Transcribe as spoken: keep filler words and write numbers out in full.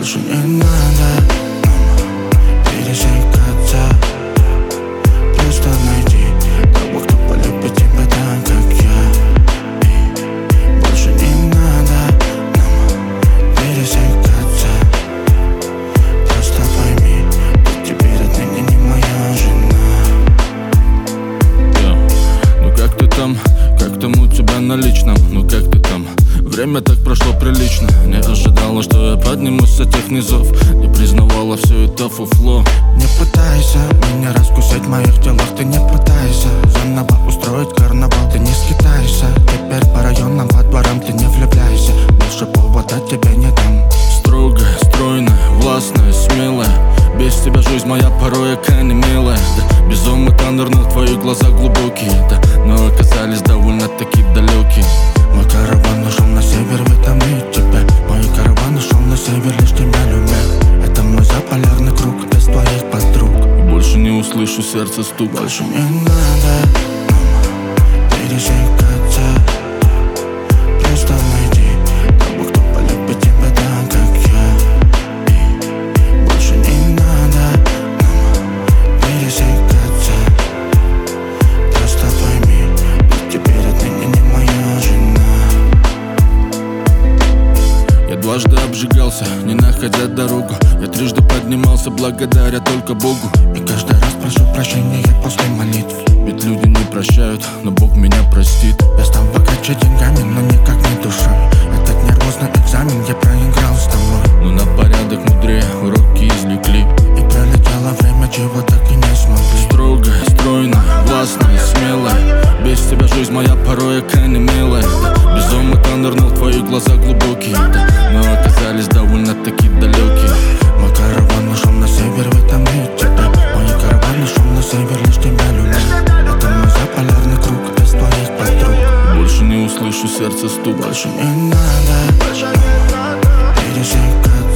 Больше не надо нам пересекаться. Просто найди того, кто полюбит тебя так, как я. И больше не надо нам пересекаться. Просто пойми, ты теперь отныне не моя жена. yeah. Ну как ты там? Как там у тебя на личном? Ну как ты там? Время так прошло прилично. Не ожидала, что я поднимусь с этих низов. Не признавала все это фуфло. Не пытайся меня раскусить в моих делах. Ты не пытайся заново устроить карнавал. Ты не скитайся теперь по районам, по дворам. Ты не влюбляйся, больше повода тебе не дам. Строгая, стройная, властная, смелая. Без тебя жизнь моя порой какая не милая. Да, безумно нырнул в твои глаза глубокие, да, но оказались довольно-таки далекие. Мой караван ушел на север, в этом и тебя. Мой караван ушел на север, лишь тебя любя. Это мой заполярный круг, без твоих подруг. И больше не услышу сердце стук. Больше не надо нам пересекаться. Просто найди того, кто полюбит тебя так, как я. И больше не надо нам пересекаться. Просто пойми, ты теперь отныне не моя жена. Я дважды обжигался, не находя дорогу. Я трижды поднимался благодаря только Богу. И каждый раз прошу прощения после молитв. Ведь люди не прощают, но Бог меня простит. Я стал богаче деньгами, но никак не душой. Этот нервозный экзамен я проиграл с тобой. Но на порядок мудрее уроки извлекли. И пролетело время, чего так и не смогли. Строгая, стройная, властная, смелая. Без тебя жизнь моя порой какая не милая. Да, безумно нырнул в твои глаза глубокие, да, но оказались довольно-таки далекие. Мой караван ушел на север, в этом нет тебя. Мой караван ушел на север, лишь тебя любя. Это мой заполярный круг, без твоих подруг. И больше не услышу сердце стук. Больше не надо пересекаться.